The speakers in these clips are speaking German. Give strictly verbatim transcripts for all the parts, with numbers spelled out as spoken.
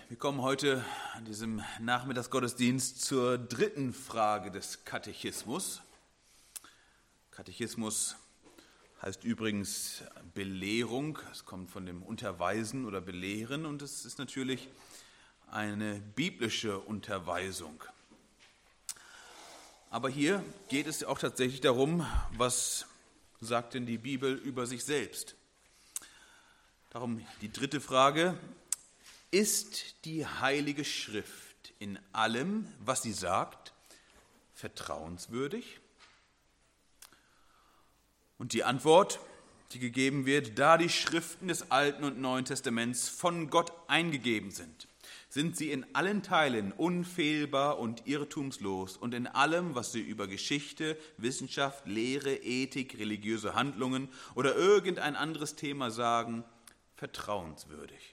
Wir kommen heute an diesem Nachmittagsgottesdienst zur dritten Frage des Katechismus. Katechismus heißt übrigens Belehrung. Es kommt von dem Unterweisen oder Belehren und es ist natürlich eine biblische Unterweisung. Aber hier geht es auch tatsächlich darum, was sagt denn die Bibel über sich selbst? Darum die dritte Frage: Ist die Heilige Schrift in allem, was sie sagt, vertrauenswürdig? Und die Antwort, die gegeben wird: Da die Schriften des Alten und Neuen Testaments von Gott eingegeben sind, sind sie in allen Teilen unfehlbar und irrtumslos und in allem, was sie über Geschichte, Wissenschaft, Lehre, Ethik, religiöse Handlungen oder irgendein anderes Thema sagen, vertrauenswürdig.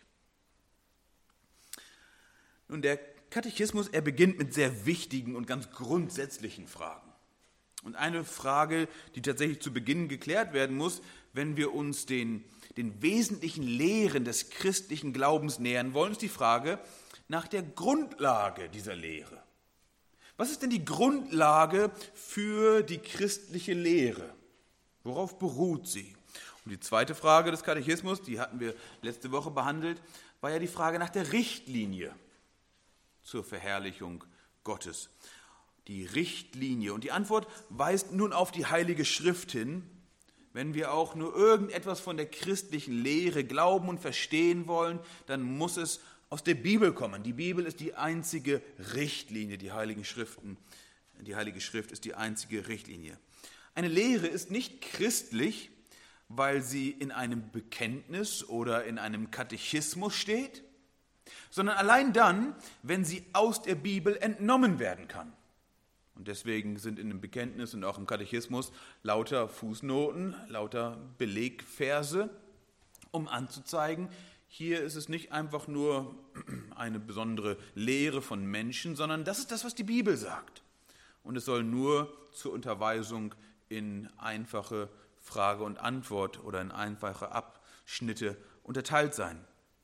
Nun, der Katechismus, er beginnt mit sehr wichtigen und ganz grundsätzlichen Fragen. Und eine Frage, die tatsächlich zu Beginn geklärt werden muss, wenn wir uns den, den wesentlichen Lehren des christlichen Glaubens nähern wollen, ist die Frage nach der Grundlage dieser Lehre. Was ist denn die Grundlage für die christliche Lehre? Worauf beruht sie? Und die zweite Frage des Katechismus, die hatten wir letzte Woche behandelt, war ja die Frage nach der Richtlinie zur Verherrlichung Gottes. Die Richtlinie. Und die Antwort weist nun auf die Heilige Schrift hin. Wenn wir auch nur irgendetwas von der christlichen Lehre glauben und verstehen wollen, dann muss es aus der Bibel kommen. Die Bibel ist die einzige Richtlinie, die Heiligen Schriften. Die Heilige Schrift ist die einzige Richtlinie. Eine Lehre ist nicht christlich, weil sie in einem Bekenntnis oder in einem Katechismus steht, sondern allein dann, wenn sie aus der Bibel entnommen werden kann. Und deswegen sind in dem Bekenntnis und auch im Katechismus lauter Fußnoten, lauter Belegverse, um anzuzeigen, hier ist es nicht einfach nur eine besondere Lehre von Menschen, sondern das ist das, was die Bibel sagt. Und es soll nur zur Unterweisung in einfache Frage und Antwort oder in einfache Abschnitte unterteilt sein.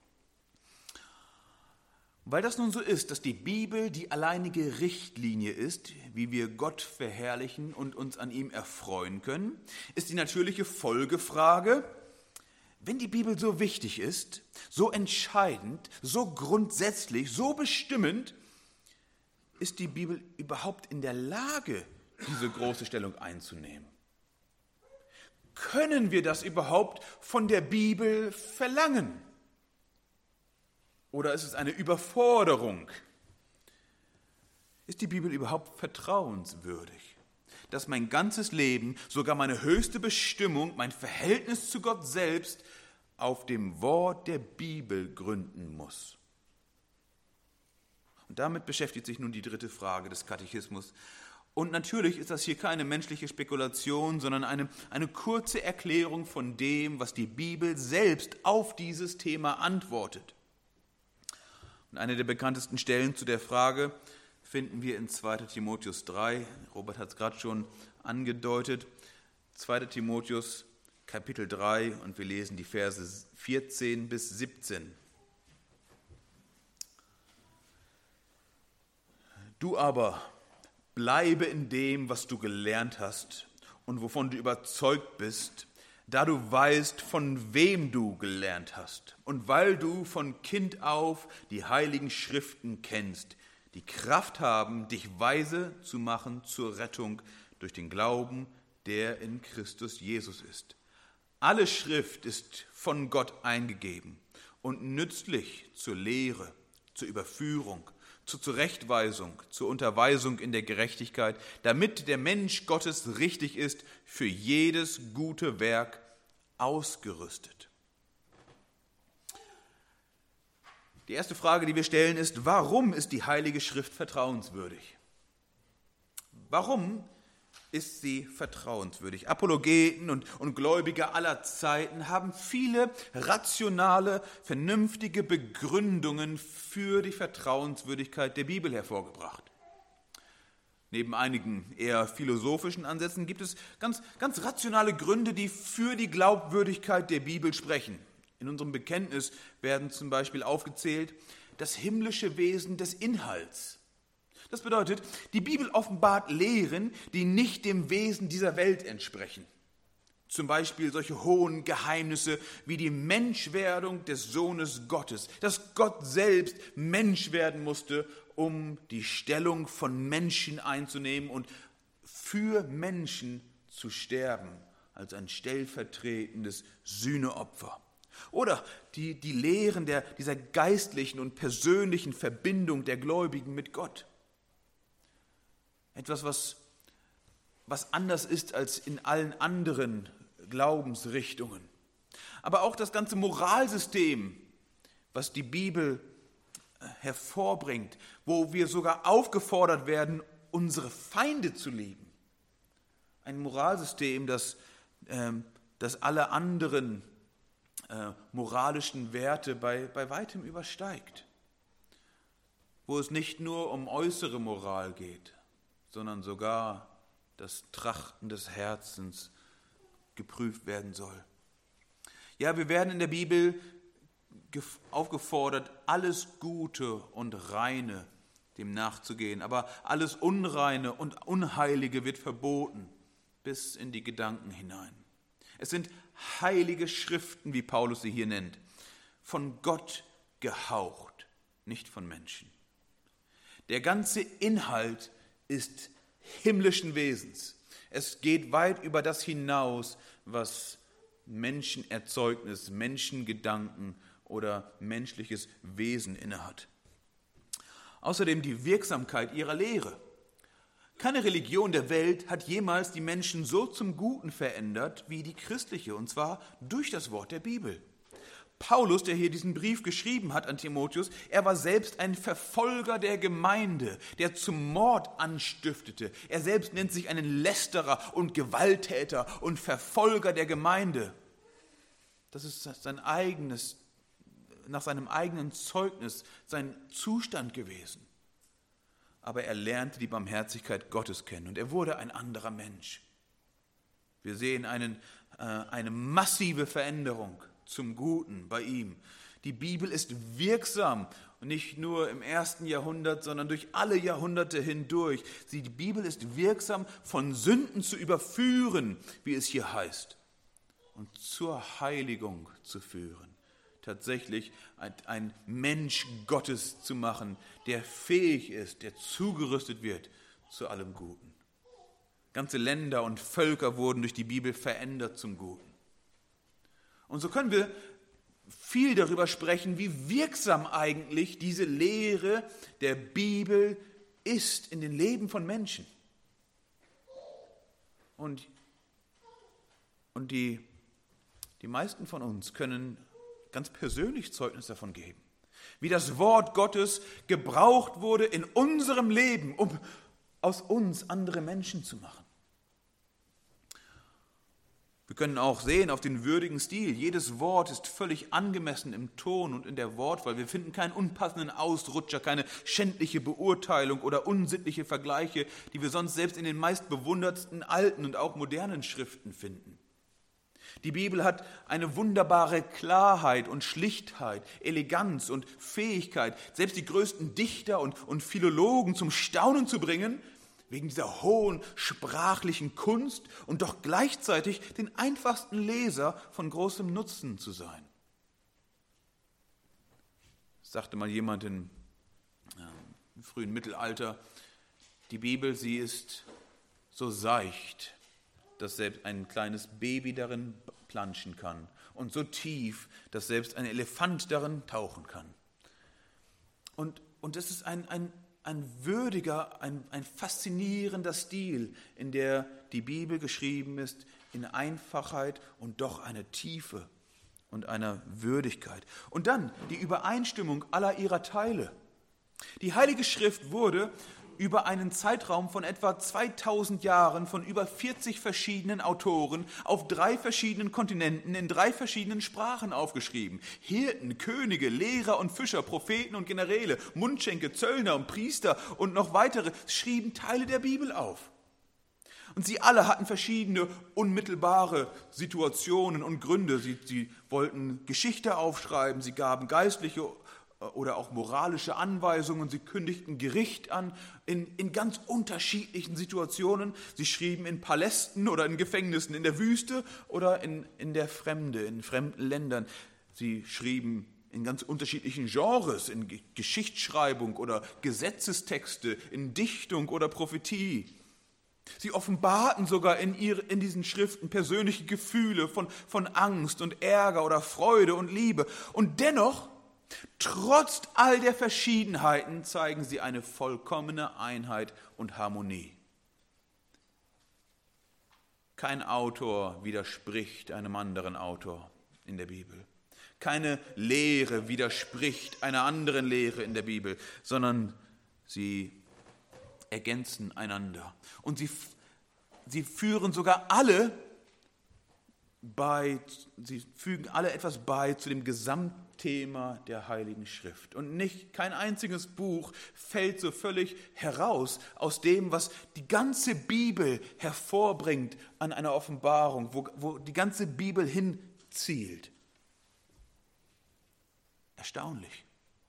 Weil das nun so ist, dass die Bibel die alleinige Richtlinie ist, wie wir Gott verherrlichen und uns an ihm erfreuen können, ist die natürliche Folgefrage: Wenn die Bibel so wichtig ist, so entscheidend, so grundsätzlich, so bestimmend, ist die Bibel überhaupt in der Lage, diese große Stellung einzunehmen? Können wir das überhaupt von der Bibel verlangen? Oder ist es eine Überforderung? Ist die Bibel überhaupt vertrauenswürdig? Dass mein ganzes Leben, sogar meine höchste Bestimmung, mein Verhältnis zu Gott selbst auf dem Wort der Bibel gründen muss. Und damit beschäftigt sich nun die dritte Frage des Katechismus. Und natürlich ist das hier keine menschliche Spekulation, sondern eine, eine kurze Erklärung von dem, was die Bibel selbst auf dieses Thema antwortet. Und eine der bekanntesten Stellen zu der Frage finden wir in zweiter Timotheus drei. Robert hat es gerade schon angedeutet. zweiter Timotheus Kapitel drei und wir lesen die Verse vierzehn bis siebzehn. Du aber bleibe in dem, was du gelernt hast und wovon du überzeugt bist, da du weißt, von wem du gelernt hast und weil du von Kind auf die heiligen Schriften kennst, die Kraft haben, dich weise zu machen zur Rettung durch den Glauben, der in Christus Jesus ist. Alle Schrift ist von Gott eingegeben und nützlich zur Lehre, zur Überführung, zur Zurechtweisung, zur Unterweisung in der Gerechtigkeit, damit der Mensch Gottes richtig ist, für jedes gute Werk ausgerüstet. Die erste Frage, die wir stellen, ist: Warum ist die Heilige Schrift vertrauenswürdig? Warum ist sie vertrauenswürdig? Apologeten und, und Gläubige aller Zeiten haben viele rationale, vernünftige Begründungen für die Vertrauenswürdigkeit der Bibel hervorgebracht. Neben einigen eher philosophischen Ansätzen gibt es ganz, ganz rationale Gründe, die für die Glaubwürdigkeit der Bibel sprechen. In unserem Bekenntnis werden zum Beispiel aufgezählt das himmlische Wesen des Inhalts. Das bedeutet, die Bibel offenbart Lehren, die nicht dem Wesen dieser Welt entsprechen. Zum Beispiel solche hohen Geheimnisse wie die Menschwerdung des Sohnes Gottes, dass Gott selbst Mensch werden musste, um die Stellung von Menschen einzunehmen und für Menschen zu sterben, als ein stellvertretendes Sühneopfer. Oder die, die Lehren der, dieser geistlichen und persönlichen Verbindung der Gläubigen mit Gott. Etwas, was, was anders ist als in allen anderen Glaubensrichtungen. Aber auch das ganze Moralsystem, was die Bibel hervorbringt, wo wir sogar aufgefordert werden, unsere Feinde zu lieben. Ein Moralsystem, das, äh, das alle anderen äh, moralischen Werte bei, bei weitem übersteigt. Wo es nicht nur um äußere Moral geht, sondern sogar das Trachten des Herzens geprüft werden soll. Ja, wir werden in der Bibel aufgefordert, alles Gute und Reine dem nachzugehen, aber alles Unreine und Unheilige wird verboten, bis in die Gedanken hinein. Es sind heilige Schriften, wie Paulus sie hier nennt, von Gott gehaucht, nicht von Menschen. Der ganze Inhalt ist himmlischen Wesens. Es geht weit über das hinaus, was Menschenerzeugnis, Menschengedanken oder menschliches Wesen innehat. Außerdem die Wirksamkeit ihrer Lehre. Keine Religion der Welt hat jemals die Menschen so zum Guten verändert wie die christliche, und zwar durch das Wort der Bibel. Paulus, der hier diesen Brief geschrieben hat an Timotheus, er war selbst ein Verfolger der Gemeinde, der zum Mord anstiftete. Er selbst nennt sich einen Lästerer und Gewalttäter und Verfolger der Gemeinde. Das ist sein eigenes, nach seinem eigenen Zeugnis sein Zustand gewesen. Aber er lernte die Barmherzigkeit Gottes kennen und er wurde ein anderer Mensch. Wir sehen einen, äh, eine massive Veränderung zum Guten bei ihm. Die Bibel ist wirksam, nicht nur im ersten Jahrhundert, sondern durch alle Jahrhunderte hindurch. Die Bibel ist wirksam, von Sünden zu überführen, wie es hier heißt, und zur Heiligung zu führen. Tatsächlich ein, ein Mensch Gottes zu machen, der fähig ist, der zugerüstet wird zu allem Guten. Ganze Länder und Völker wurden durch die Bibel verändert zum Guten. Und so können wir viel darüber sprechen, wie wirksam eigentlich diese Lehre der Bibel ist in den Leben von Menschen. Und, und die, die meisten von uns können ganz persönlich Zeugnis davon geben, wie das Wort Gottes gebraucht wurde in unserem Leben, um aus uns andere Menschen zu machen. Wir können auch sehen auf den würdigen Stil. Jedes Wort ist völlig angemessen im Ton und in der Wortwahl. Wir finden keinen unpassenden Ausrutscher, keine schändliche Beurteilung oder unsittliche Vergleiche, die wir sonst selbst in den meist bewundertsten alten und auch modernen Schriften finden. Die Bibel hat eine wunderbare Klarheit und Schlichtheit, Eleganz und Fähigkeit, selbst die größten Dichter und, und Philologen zum Staunen zu bringen, wegen dieser hohen sprachlichen Kunst und doch gleichzeitig den einfachsten Leser von großem Nutzen zu sein. Das sagte mal jemand im, ja, im frühen Mittelalter, die Bibel, sie ist so seicht, dass selbst ein kleines Baby darin planschen kann und so tief, dass selbst ein Elefant darin tauchen kann. Und, und es ist ein, ein Ein würdiger, ein, ein faszinierender Stil, in der die Bibel geschrieben ist, in Einfachheit und doch eine Tiefe und einer Würdigkeit. Und dann die Übereinstimmung aller ihrer Teile. Die Heilige Schrift wurde über einen Zeitraum von etwa zweitausend Jahren von über vierzig verschiedenen Autoren auf drei verschiedenen Kontinenten in drei verschiedenen Sprachen aufgeschrieben. Hirten, Könige, Lehrer und Fischer, Propheten und Generäle, Mundschenke, Zöllner und Priester und noch weitere schrieben Teile der Bibel auf. Und sie alle hatten verschiedene unmittelbare Situationen und Gründe. Sie, sie wollten Geschichte aufschreiben, sie gaben geistliche oder auch moralische Anweisungen. Sie kündigten Gericht an in, in ganz unterschiedlichen Situationen. Sie schrieben in Palästen oder in Gefängnissen, in der Wüste oder in, in der Fremde, in fremden Ländern. Sie schrieben in ganz unterschiedlichen Genres, in Geschichtsschreibung oder Gesetzestexte, in Dichtung oder Prophetie. Sie offenbarten sogar in, ihre, in diesen Schriften persönliche Gefühle von, von Angst und Ärger oder Freude und Liebe. Und dennoch, trotz all der Verschiedenheiten, zeigen sie eine vollkommene Einheit und Harmonie. Kein Autor widerspricht einem anderen Autor in der Bibel. Keine Lehre widerspricht einer anderen Lehre in der Bibel, sondern sie ergänzen einander. Und sie, sie führen sogar alle bei, sie fügen alle etwas bei zu dem Gesamtthema der Heiligen Schrift. Und nicht, kein einziges Buch fällt so völlig heraus aus dem, was die ganze Bibel hervorbringt an einer Offenbarung, wo, wo die ganze Bibel hinzielt. Erstaunlich.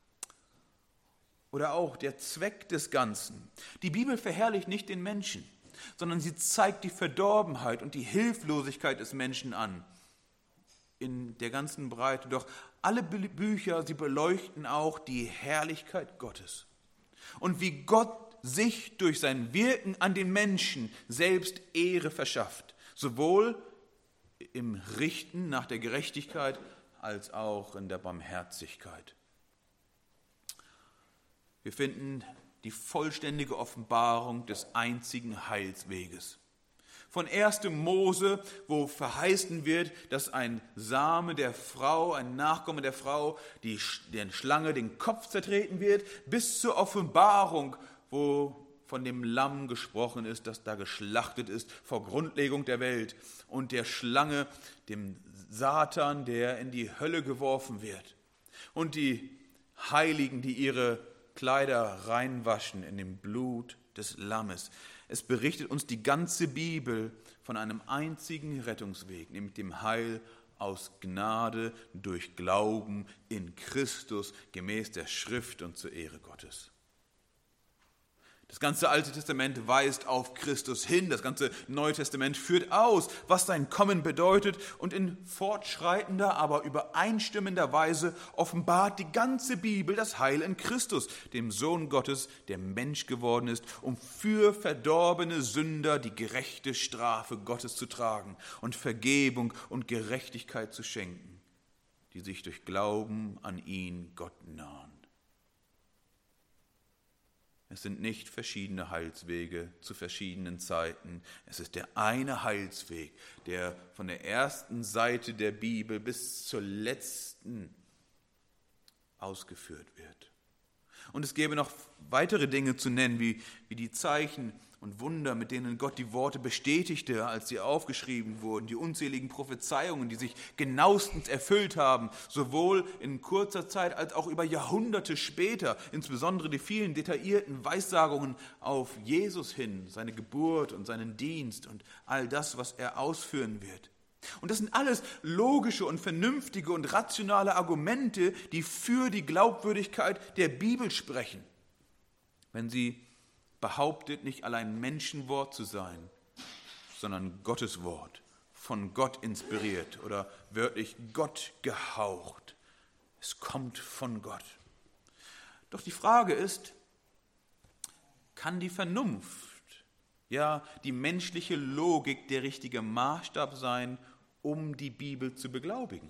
Oder auch der Zweck des Ganzen. Die Bibel verherrlicht nicht den Menschen, sondern sie zeigt die Verdorbenheit und die Hilflosigkeit des Menschen an. In der ganzen Breite. Doch alle Bücher, sie beleuchten auch die Herrlichkeit Gottes. Und wie Gott sich durch sein Wirken an den Menschen selbst Ehre verschafft. Sowohl im Richten nach der Gerechtigkeit als auch in der Barmherzigkeit. Wir finden die vollständige Offenbarung des einzigen Heilsweges. Von erstem Mose, wo verheißen wird, dass ein Same der Frau, ein Nachkomme der Frau, die, der Schlange den Kopf zertreten wird, bis zur Offenbarung, wo von dem Lamm gesprochen ist, das da geschlachtet ist vor Grundlegung der Welt, und der Schlange, dem Satan, der in die Hölle geworfen wird. Und die Heiligen, die ihre Kleider reinwaschen in dem Blut des Lammes. Es berichtet uns die ganze Bibel von einem einzigen Rettungsweg, nämlich dem Heil aus Gnade durch Glauben in Christus, gemäß der Schrift und zur Ehre Gottes. Das ganze Alte Testament weist auf Christus hin, das ganze Neue Testament führt aus, was sein Kommen bedeutet, und in fortschreitender, aber übereinstimmender Weise offenbart die ganze Bibel das Heil in Christus, dem Sohn Gottes, der Mensch geworden ist, um für verdorbene Sünder die gerechte Strafe Gottes zu tragen und Vergebung und Gerechtigkeit zu schenken, die sich durch Glauben an ihn Gott nahen. Es sind nicht verschiedene Heilswege zu verschiedenen Zeiten. Es ist der eine Heilsweg, der von der ersten Seite der Bibel bis zur letzten ausgeführt wird. Und es gäbe noch weitere Dinge zu nennen, wie, wie die Zeichen und Wunder, mit denen Gott die Worte bestätigte, als sie aufgeschrieben wurden, die unzähligen Prophezeiungen, die sich genauestens erfüllt haben, sowohl in kurzer Zeit als auch über Jahrhunderte später, insbesondere die vielen detaillierten Weissagungen auf Jesus hin, seine Geburt und seinen Dienst und all das, was er ausführen wird. Und das sind alles logische und vernünftige und rationale Argumente, die für die Glaubwürdigkeit der Bibel sprechen, wenn sie behauptet, nicht allein Menschenwort zu sein, sondern Gottes Wort, von Gott inspiriert oder wörtlich Gott gehaucht. Es kommt von Gott. Doch die Frage ist, kann die Vernunft, ja die menschliche Logik der richtige Maßstab sein, um die Bibel zu beglaubigen?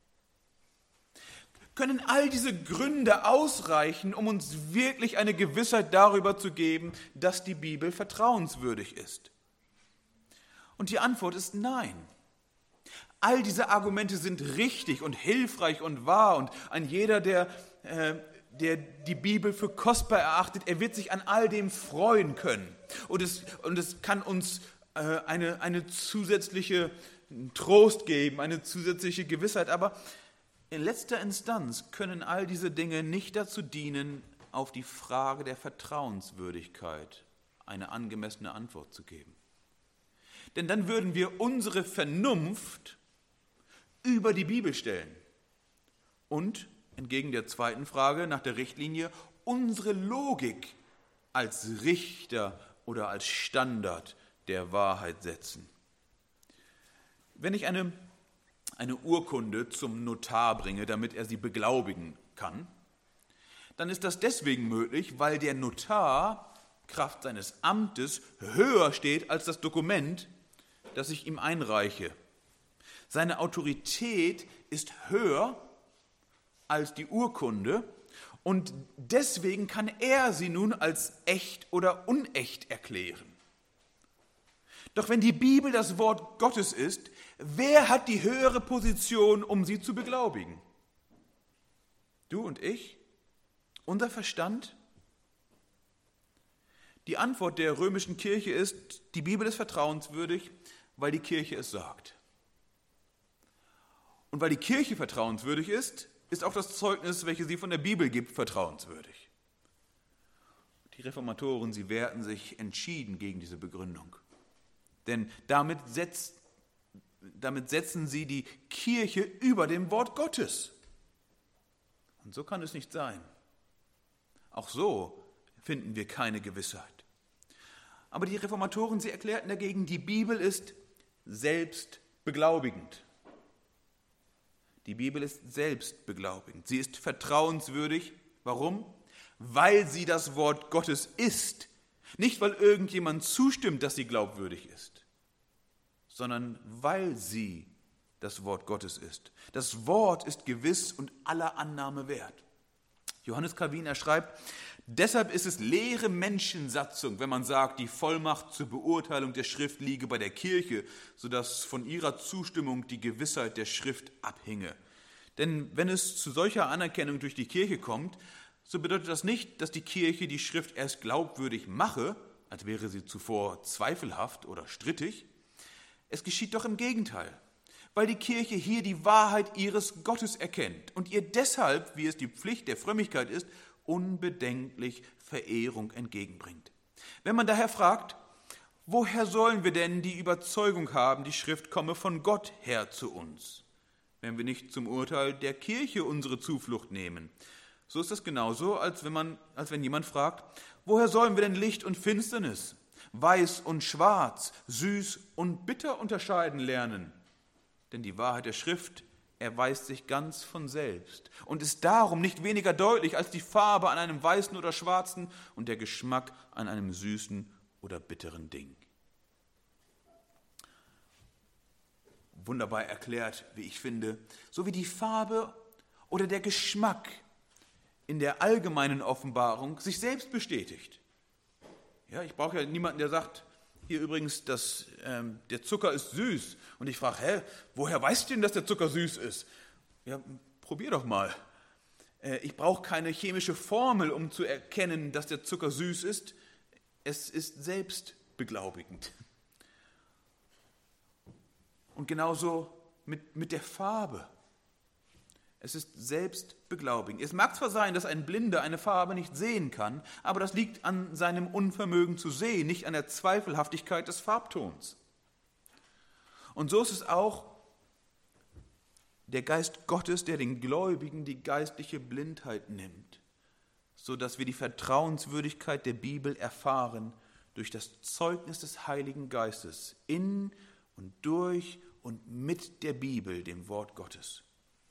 Können all diese Gründe ausreichen, um uns wirklich eine Gewissheit darüber zu geben, dass die Bibel vertrauenswürdig ist? Und die Antwort ist nein. All diese Argumente sind richtig und hilfreich und wahr, und ein jeder, der, äh, der die Bibel für kostbar erachtet, er wird sich an all dem freuen können. Und es, und es kann uns äh, eine, eine zusätzliche Trost geben, eine zusätzliche Gewissheit, aber in letzter Instanz können all diese Dinge nicht dazu dienen, auf die Frage der Vertrauenswürdigkeit eine angemessene Antwort zu geben. Denn dann würden wir unsere Vernunft über die Bibel stellen und entgegen der zweiten Frage nach der Richtlinie, unsere Logik als Richter oder als Standard der Wahrheit setzen. Wenn ich eine, eine Urkunde zum Notar bringe, damit er sie beglaubigen kann, dann ist das deswegen möglich, weil der Notar Kraft seines Amtes höher steht als das Dokument, das ich ihm einreiche. Seine Autorität ist höher als die Urkunde und deswegen kann er sie nun als echt oder unecht erklären. Doch wenn die Bibel das Wort Gottes ist, wer hat die höhere Position, um sie zu beglaubigen? Du und ich? Unser Verstand? Die Antwort der römischen Kirche ist, die Bibel ist vertrauenswürdig, weil die Kirche es sagt. Und weil die Kirche vertrauenswürdig ist, ist auch das Zeugnis, welches sie von der Bibel gibt, vertrauenswürdig. Die Reformatoren, sie wehrten sich entschieden gegen diese Begründung. Denn damit, setzt, damit setzen sie die Kirche über dem Wort Gottes. Und so kann es nicht sein. Auch so finden wir keine Gewissheit. Aber die Reformatoren, sie erklärten dagegen, die Bibel ist selbstbeglaubigend. Die Bibel ist selbstbeglaubigend. Sie ist vertrauenswürdig. Warum? Weil sie das Wort Gottes ist. Nicht, weil irgendjemand zustimmt, dass sie glaubwürdig ist, sondern weil sie das Wort Gottes ist. Das Wort ist gewiss und aller Annahme wert. Johannes Calvin, er schreibt, deshalb ist es leere Menschensatzung, wenn man sagt, die Vollmacht zur Beurteilung der Schrift liege bei der Kirche, sodass von ihrer Zustimmung die Gewissheit der Schrift abhinge. Denn wenn es zu solcher Anerkennung durch die Kirche kommt, so bedeutet das nicht, dass die Kirche die Schrift erst glaubwürdig mache, als wäre sie zuvor zweifelhaft oder strittig. Es geschieht doch im Gegenteil, weil die Kirche hier die Wahrheit ihres Gottes erkennt und ihr deshalb, wie es die Pflicht der Frömmigkeit ist, unbedenklich Verehrung entgegenbringt. Wenn man daher fragt, woher sollen wir denn die Überzeugung haben, die Schrift komme von Gott her zu uns, wenn wir nicht zum Urteil der Kirche unsere Zuflucht nehmen? So ist das genauso, als wenn, man, als wenn jemand fragt, woher sollen wir denn Licht und Finsternis, weiß und schwarz, süß und bitter unterscheiden lernen? Denn die Wahrheit der Schrift erweist sich ganz von selbst und ist darum nicht weniger deutlich als die Farbe an einem weißen oder schwarzen und der Geschmack an einem süßen oder bitteren Ding. Wunderbar erklärt, wie ich finde, so wie die Farbe oder der Geschmack in der allgemeinen Offenbarung sich selbst bestätigt. Ja, ich brauche ja niemanden, der sagt, hier übrigens, dass, ähm, der Zucker ist süß. Und ich frage, hä, woher weißt du denn, dass der Zucker süß ist? Ja, probier doch mal. Äh, ich brauche keine chemische Formel, um zu erkennen, dass der Zucker süß ist. Es ist selbstbeglaubigend. Und genauso mit, mit der Farbe. Es ist selbstbeglaubigend. Es mag zwar sein, dass ein Blinder eine Farbe nicht sehen kann, aber das liegt an seinem Unvermögen zu sehen, nicht an der Zweifelhaftigkeit des Farbtons. Und so ist es auch der Geist Gottes, der den Gläubigen die geistliche Blindheit nimmt, sodass wir die Vertrauenswürdigkeit der Bibel erfahren durch das Zeugnis des Heiligen Geistes in und durch und mit der Bibel, dem Wort Gottes.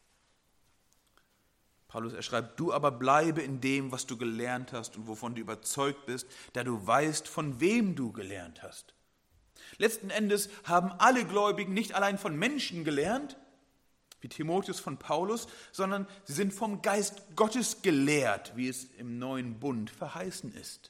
Paulus, er schreibt, du aber bleibe in dem, was du gelernt hast und wovon du überzeugt bist, da du weißt, von wem du gelernt hast. Letzten Endes haben alle Gläubigen nicht allein von Menschen gelernt, wie Timotheus von Paulus, sondern sie sind vom Geist Gottes gelehrt, wie es im neuen Bund verheißen ist.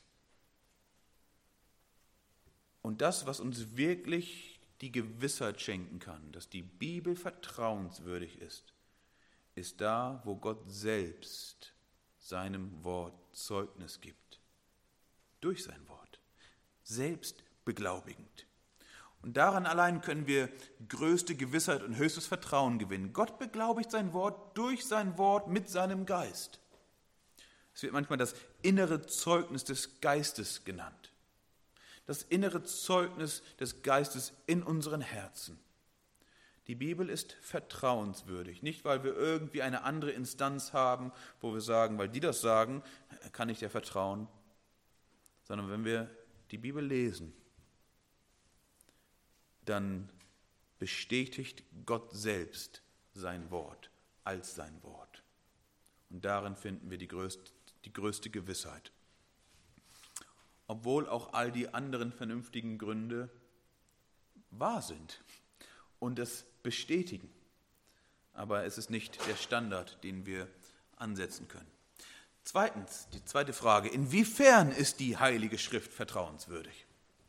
Und das, was uns wirklich die Gewissheit schenken kann, dass die Bibel vertrauenswürdig ist, ist da, wo Gott selbst seinem Wort Zeugnis gibt. Durch sein Wort. Selbst beglaubigend. Und daran allein können wir größte Gewissheit und höchstes Vertrauen gewinnen. Gott beglaubigt sein Wort durch sein Wort mit seinem Geist. Es wird manchmal das innere Zeugnis des Geistes genannt. Das innere Zeugnis des Geistes in unseren Herzen. Die Bibel ist vertrauenswürdig. Nicht, weil wir irgendwie eine andere Instanz haben, wo wir sagen, weil die das sagen, kann ich dir vertrauen, sondern wenn wir die Bibel lesen, dann bestätigt Gott selbst sein Wort als sein Wort. Und darin finden wir die größte, die größte Gewissheit. Obwohl auch all die anderen vernünftigen Gründe wahr sind und es bestätigen. Aber es ist nicht der Standard, den wir ansetzen können. Zweitens, die zweite Frage: Inwiefern ist die Heilige Schrift vertrauenswürdig?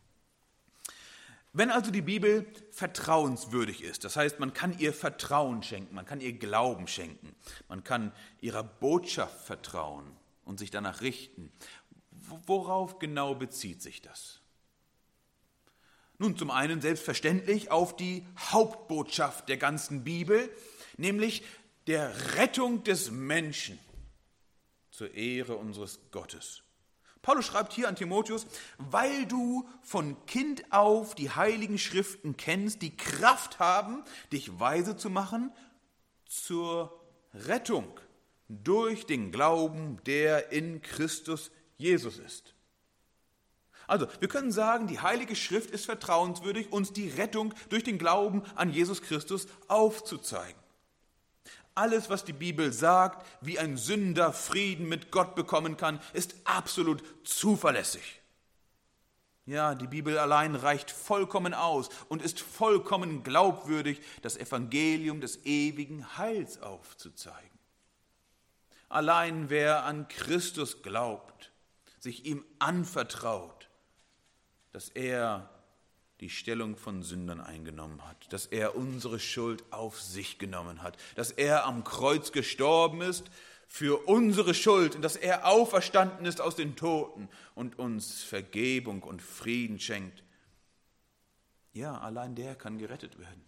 Wenn also die Bibel vertrauenswürdig ist, das heißt, man kann ihr Vertrauen schenken, man kann ihr Glauben schenken, man kann ihrer Botschaft vertrauen und sich danach richten, worauf genau bezieht sich das? Nun, zum einen selbstverständlich auf die Hauptbotschaft der ganzen Bibel, nämlich der Rettung des Menschen zur Ehre unseres Gottes. Paulus schreibt hier an Timotheus: Weil du von Kind auf die heiligen Schriften kennst, die Kraft haben, dich weise zu machen zur Rettung durch den Glauben, der in Christus Jesus ist. Also, wir können sagen, die Heilige Schrift ist vertrauenswürdig, uns die Rettung durch den Glauben an Jesus Christus aufzuzeigen. Alles, was die Bibel sagt, wie ein Sünder Frieden mit Gott bekommen kann, ist absolut zuverlässig. Ja, die Bibel allein reicht vollkommen aus und ist vollkommen glaubwürdig, das Evangelium des ewigen Heils aufzuzeigen. Allein wer an Christus glaubt, sich ihm anvertraut, dass er die Stellung von Sündern eingenommen hat, dass er unsere Schuld auf sich genommen hat, dass er am Kreuz gestorben ist für unsere Schuld und dass er auferstanden ist aus den Toten und uns Vergebung und Frieden schenkt. Ja, allein der kann gerettet werden.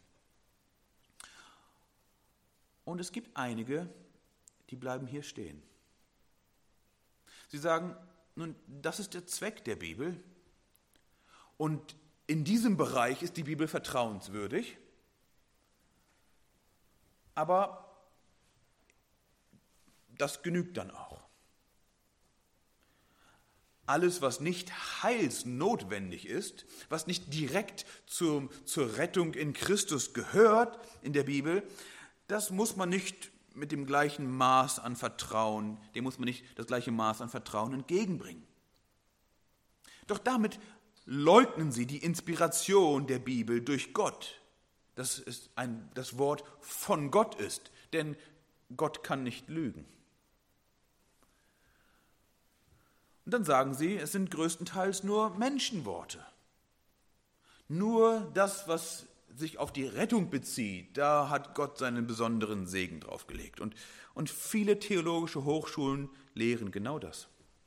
Und es gibt einige, die bleiben hier stehen. Sie sagen, nun, das ist der Zweck der Bibel und in diesem Bereich ist die Bibel vertrauenswürdig, aber das genügt dann auch. Alles, was nicht heilsnotwendig ist, was nicht direkt zum, zur Rettung in Christus gehört in der Bibel, das muss man nicht mit dem gleichen Maß an Vertrauen, dem muss man nicht das gleiche Maß an Vertrauen entgegenbringen. Doch damit leugnen sie die Inspiration der Bibel durch Gott, dass es ein, das Wort von Gott ist, denn Gott kann nicht lügen. Und dann sagen sie, es sind größtenteils nur Menschenworte. Nur das, was sich auf die Rettung bezieht, da hat Gott seinen besonderen Segen draufgelegt. Und, und viele theologische Hochschulen lehren genau das.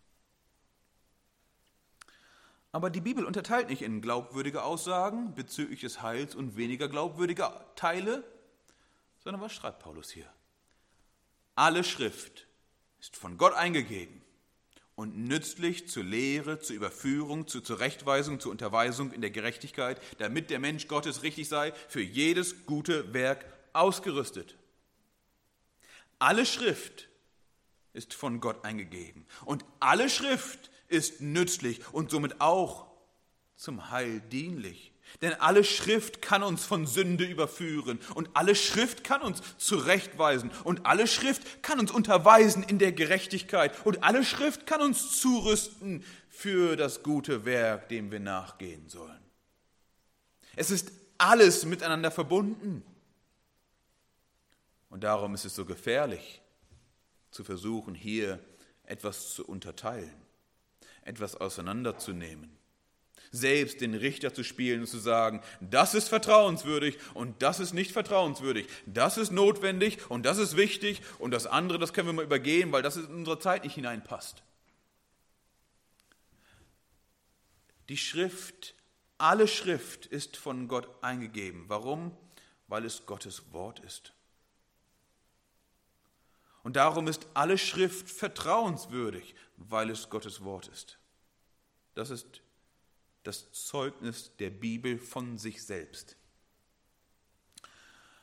Aber die Bibel unterteilt nicht in glaubwürdige Aussagen bezüglich des Heils und weniger glaubwürdige Teile, sondern was schreibt Paulus hier? Alle Schrift ist von Gott eingegeben und nützlich zur Lehre, zur Überführung, zur Zurechtweisung, zur Unterweisung in der Gerechtigkeit, damit der Mensch Gottes richtig sei, für jedes gute Werk ausgerüstet. Alle Schrift ist von Gott eingegeben und alle Schrift ist nützlich und somit auch zum Heil dienlich. Denn alle Schrift kann uns von Sünde überführen und alle Schrift kann uns zurechtweisen und alle Schrift kann uns unterweisen in der Gerechtigkeit und alle Schrift kann uns zurüsten für das gute Werk, dem wir nachgehen sollen. Es ist alles miteinander verbunden. Und darum ist es so gefährlich, zu versuchen, hier etwas zu unterteilen, etwas auseinanderzunehmen, selbst den Richter zu spielen und zu sagen, das ist vertrauenswürdig und das ist nicht vertrauenswürdig, das ist notwendig und das ist wichtig und das andere, das können wir mal übergehen, weil das in unsere Zeit nicht hineinpasst. Die Schrift, alle Schrift ist von Gott eingegeben. Warum? Weil es Gottes Wort ist. Und darum ist alle Schrift vertrauenswürdig, weil es Gottes Wort ist. Das ist das Zeugnis der Bibel von sich selbst.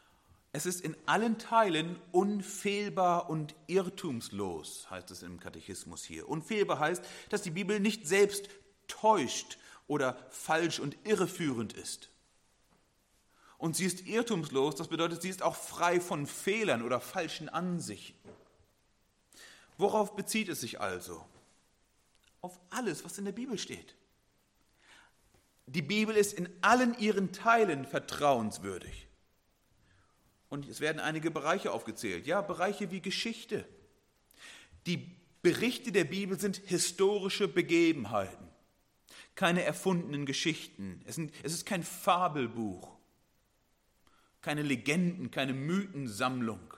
Es ist in allen Teilen unfehlbar und irrtumslos, heißt es im Katechismus hier. Unfehlbar heißt, dass die Bibel nicht selbst täuscht oder falsch und irreführend ist. Und sie ist irrtumslos, das bedeutet, sie ist auch frei von Fehlern oder falschen Ansichten. Worauf bezieht es sich also? Auf alles, was in der Bibel steht. Die Bibel ist in allen ihren Teilen vertrauenswürdig. Und es werden einige Bereiche aufgezählt. Ja, Bereiche wie Geschichte. Die Berichte der Bibel sind historische Begebenheiten, keine erfundenen Geschichten. Es, sind, es ist kein Fabelbuch, keine Legenden, keine Mythensammlung,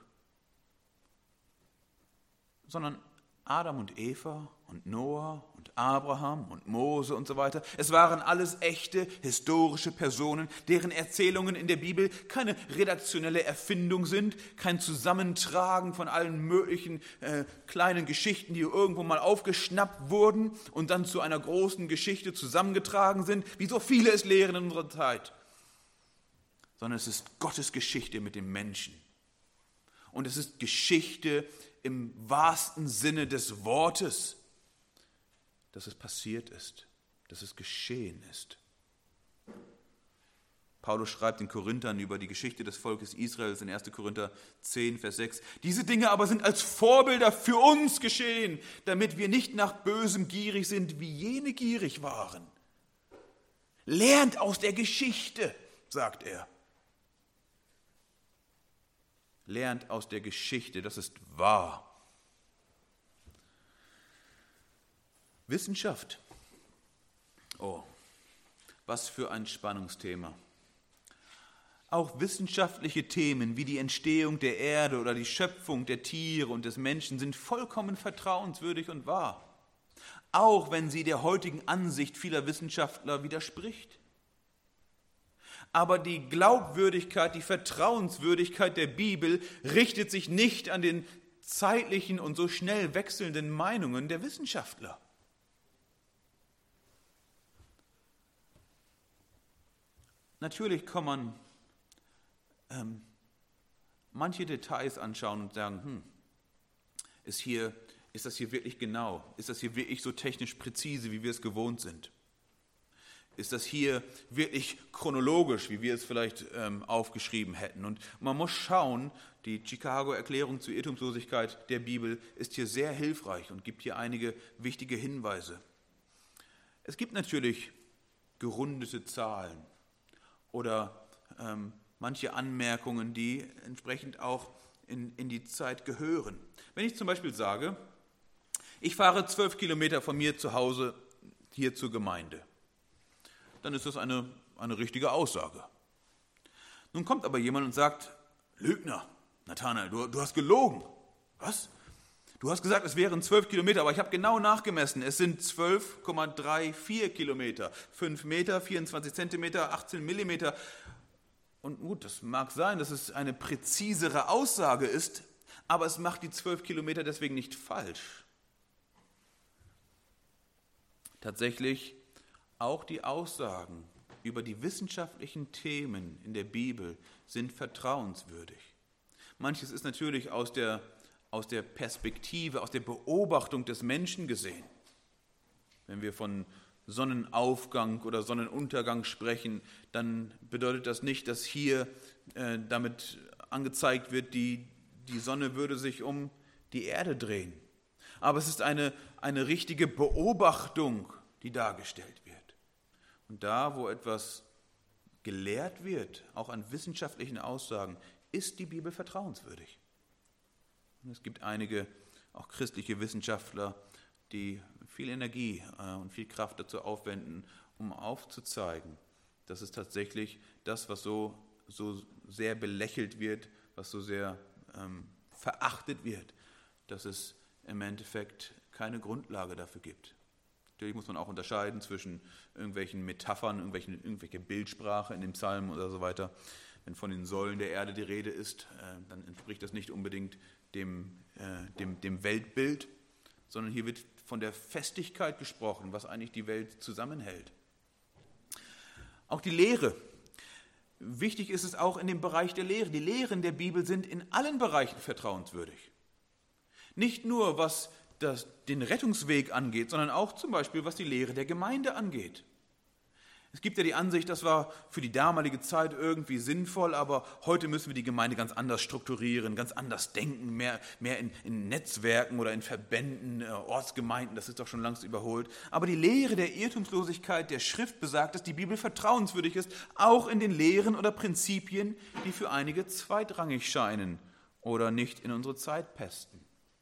sondern Adam und Eva und Noah und Abraham und Mose und so weiter. Es waren alles echte historische Personen, deren Erzählungen in der Bibel keine redaktionelle Erfindung sind, kein Zusammentragen von allen möglichen äh, kleinen Geschichten, die irgendwo mal aufgeschnappt wurden und dann zu einer großen Geschichte zusammengetragen sind, wie so viele es lehren in unserer Zeit. Sondern es ist Gottes Geschichte mit dem Menschen. Und es ist Geschichte im wahrsten Sinne des Wortes, dass es passiert ist, dass es geschehen ist. Paulus schreibt den Korinthern über die Geschichte des Volkes Israels in erster Korinther zehn, Vers sechs. Diese Dinge aber sind als Vorbilder für uns geschehen, damit wir nicht nach Bösem gierig sind, wie jene gierig waren. Lernt aus der Geschichte, sagt er. Lernt aus der Geschichte, das ist wahr. Wissenschaft. Oh, was für ein Spannungsthema. Auch wissenschaftliche Themen wie die Entstehung der Erde oder die Schöpfung der Tiere und des Menschen sind vollkommen vertrauenswürdig und wahr. Auch wenn sie der heutigen Ansicht vieler Wissenschaftler widerspricht. Aber die Glaubwürdigkeit, die Vertrauenswürdigkeit der Bibel richtet sich nicht an den zeitlichen und so schnell wechselnden Meinungen der Wissenschaftler. Natürlich kann man ähm, manche Details anschauen und sagen, hm, ist, hier, ist das hier wirklich genau? Ist das hier wirklich so technisch präzise, wie wir es gewohnt sind? Ist das hier wirklich chronologisch, wie wir es vielleicht ähm, aufgeschrieben hätten? Und man muss schauen, die Chicago-Erklärung zur Irrtumslosigkeit der Bibel ist hier sehr hilfreich und gibt hier einige wichtige Hinweise. Es gibt natürlich gerundete Zahlen oder ähm, manche Anmerkungen, die entsprechend auch in, in die Zeit gehören. Wenn ich zum Beispiel sage, ich fahre zwölf Kilometer von mir zu Hause hier zur Gemeinde, dann ist das eine, eine richtige Aussage. Nun kommt aber jemand und sagt, Lügner, Nathanael, du, du hast gelogen. Was? Du hast gesagt, es wären zwölf Kilometer, aber ich habe genau nachgemessen. Es sind zwölf Komma vierunddreißig Kilometer, fünf Meter, vierundzwanzig Zentimeter, achtzehn Millimeter. Und gut, das mag sein, dass es eine präzisere Aussage ist, aber es macht die zwölf Kilometer deswegen nicht falsch. Tatsächlich, auch die Aussagen über die wissenschaftlichen Themen in der Bibel sind vertrauenswürdig. Manches ist natürlich aus der, aus der Perspektive, aus der Beobachtung des Menschen gesehen. Wenn wir von Sonnenaufgang oder Sonnenuntergang sprechen, dann bedeutet das nicht, dass hier äh, damit angezeigt wird, die, die Sonne würde sich um die Erde drehen. Aber es ist eine, eine richtige Beobachtung, die dargestellt wird. Und da, wo etwas gelehrt wird, auch an wissenschaftlichen Aussagen, ist die Bibel vertrauenswürdig. Und es gibt einige, auch christliche Wissenschaftler, die viel Energie und viel Kraft dazu aufwenden, um aufzuzeigen, dass es tatsächlich das, was so, so sehr belächelt wird, was so sehr ähm, verachtet wird, dass es im Endeffekt keine Grundlage dafür gibt. Natürlich muss man auch unterscheiden zwischen irgendwelchen Metaphern, irgendwelchen, irgendwelche Bildsprache in dem Psalm oder so weiter. Wenn von den Säulen der Erde die Rede ist, äh, dann entspricht das nicht unbedingt dem, äh, dem, dem Weltbild, sondern hier wird von der Festigkeit gesprochen, was eigentlich die Welt zusammenhält. Auch die Lehre. wichtig ist es auch in dem Bereich der Lehre. Die Lehren der Bibel sind in allen Bereichen vertrauenswürdig. Nicht nur, was das, den Rettungsweg angeht, sondern auch zum Beispiel, was die Lehre der Gemeinde angeht. Es gibt ja die Ansicht, das war für die damalige Zeit irgendwie sinnvoll, aber heute müssen wir die Gemeinde ganz anders strukturieren, ganz anders denken, mehr, mehr in, in Netzwerken oder in Verbänden, äh, Ortsgemeinden, das ist doch schon längst überholt. Aber die Lehre der Irrtumslosigkeit der Schrift besagt, dass die Bibel vertrauenswürdig ist, auch in den Lehren oder Prinzipien, die für einige zweitrangig scheinen oder nicht in unsere Zeit passen.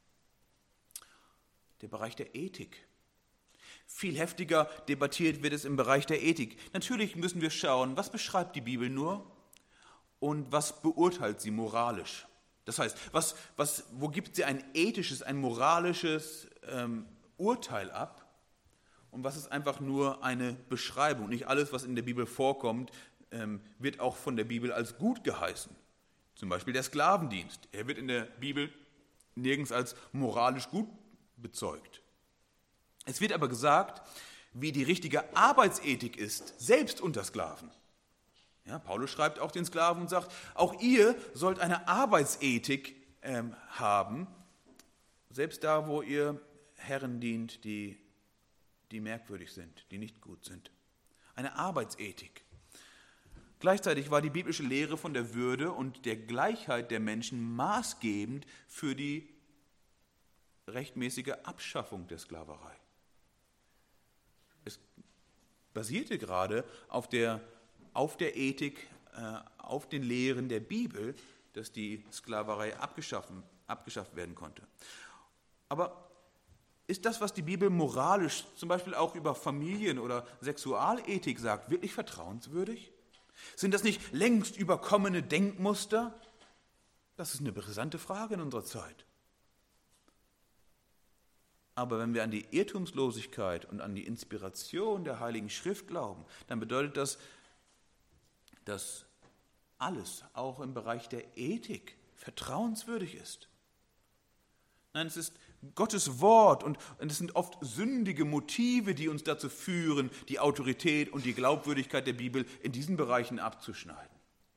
Der Bereich der Ethik. Viel heftiger debattiert wird es im Bereich der Ethik. Natürlich müssen wir schauen, was beschreibt die Bibel nur und was beurteilt sie moralisch. Das heißt, was, was, wo gibt sie ein ethisches, ein moralisches ähm, Urteil ab und was ist einfach nur eine Beschreibung. Nicht alles, was in der Bibel vorkommt, ähm, wird auch von der Bibel als gut geheißen. Zum Beispiel der Sklavendienst. Er wird in der Bibel nirgends als moralisch gut bezeugt. Es wird aber gesagt, wie die richtige Arbeitsethik ist, selbst unter Sklaven. Ja, Paulus schreibt auch den Sklaven und sagt, auch ihr sollt eine Arbeitsethik ähm, haben, selbst da, wo ihr Herren dient, die, die merkwürdig sind, die nicht gut sind. Eine Arbeitsethik. Gleichzeitig war die biblische Lehre von der Würde und der Gleichheit der Menschen maßgebend für die rechtmäßige Abschaffung der Sklaverei. Es basierte gerade auf der, auf der Ethik, äh, auf den Lehren der Bibel, dass die Sklaverei abgeschaffen, abgeschafft werden konnte. Aber ist das, was die Bibel moralisch, zum Beispiel auch über Familien- oder Sexualethik sagt, wirklich vertrauenswürdig? Sind das nicht längst überkommene Denkmuster? Das ist eine brisante Frage in unserer Zeit. Aber wenn wir an die Irrtumslosigkeit und an die Inspiration der Heiligen Schrift glauben, dann bedeutet das, dass alles, auch im Bereich der Ethik, vertrauenswürdig ist. Nein, es ist Gottes Wort und, und es sind oft sündige Motive, die uns dazu führen, die Autorität und die Glaubwürdigkeit der Bibel in diesen Bereichen abzuschneiden.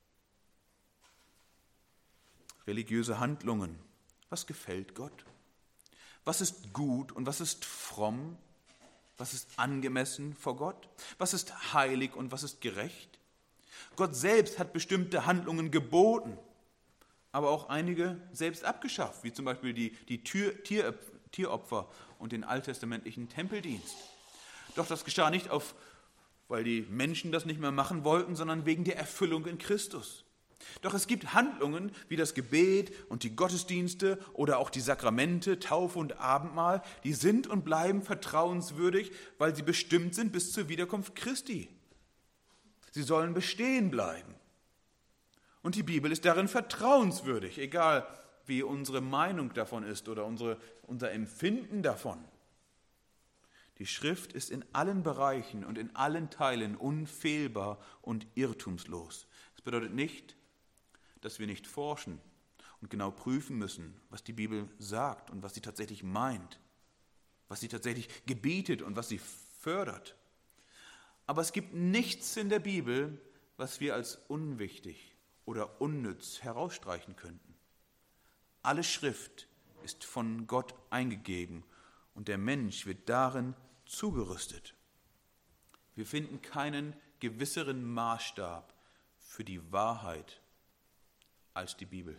Religiöse Handlungen. Was gefällt Gott? Was ist gut und was ist fromm? Was ist angemessen vor Gott? Was ist heilig und was ist gerecht? Gott selbst hat bestimmte Handlungen geboten, aber auch einige selbst abgeschafft, wie zum Beispiel die, die Tür, Tier, Tieropfer und den alttestamentlichen Tempeldienst. Doch das geschah nicht, auf, weil die Menschen das nicht mehr machen wollten, sondern wegen der Erfüllung in Christus. Doch es gibt Handlungen wie das Gebet und die Gottesdienste oder auch die Sakramente, Taufe und Abendmahl, die sind und bleiben vertrauenswürdig, weil sie bestimmt sind bis zur Wiederkunft Christi. Sie sollen bestehen bleiben. Und die Bibel ist darin vertrauenswürdig, egal wie unsere Meinung davon ist oder unsere, unser Empfinden davon. Die Schrift ist in allen Bereichen und in allen Teilen unfehlbar und irrtumslos. Das bedeutet nicht, dass wir nicht forschen und genau prüfen müssen, was die Bibel sagt und was sie tatsächlich meint, was sie tatsächlich gebietet und was sie fördert. Aber es gibt nichts in der Bibel, was wir als unwichtig oder unnütz herausstreichen könnten. Alle Schrift ist von Gott eingegeben und der Mensch wird darin zugerüstet. Wir finden keinen gewisseren Maßstab für die Wahrheit als die Bibel.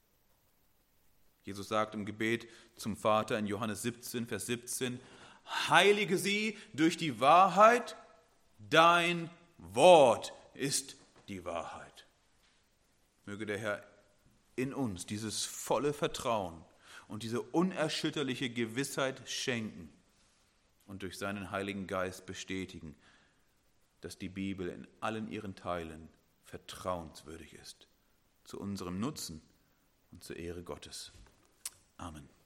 Jesus sagt im Gebet zum Vater in Johannes siebzehn, Vers siebzehn, heilige sie durch die Wahrheit, dein Wort ist die Wahrheit. Möge der Herr in uns dieses volle Vertrauen und diese unerschütterliche Gewissheit schenken und durch seinen Heiligen Geist bestätigen, dass die Bibel in allen ihren Teilen vertrauenswürdig ist, zu unserem Nutzen und zur Ehre Gottes. Amen.